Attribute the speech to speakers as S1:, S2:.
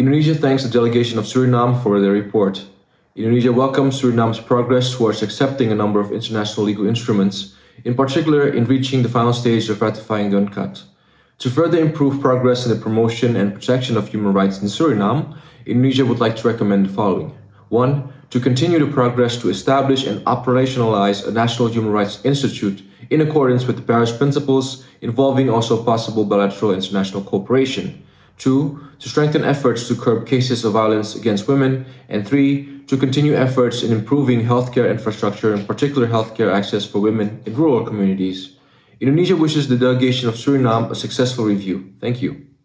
S1: Indonesia thanks the delegation of Suriname for their report. Indonesia welcomes Suriname's progress towards accepting a number of international legal instruments, in particular in reaching the final stage of ratifying the UNCAT. To further improve progress in the promotion and protection of human rights in Suriname, Indonesia would like to recommend the following. 1. To continue the progress to establish and operationalize a National Human Rights Institute in accordance with the Paris Principles, involving also possible bilateral international cooperation. 2. To strengthen efforts to curb cases of violence against women. And 3. To continue efforts in improving healthcare infrastructure, in particular healthcare access for women in rural communities. Indonesia wishes the delegation of Suriname a successful review. Thank you.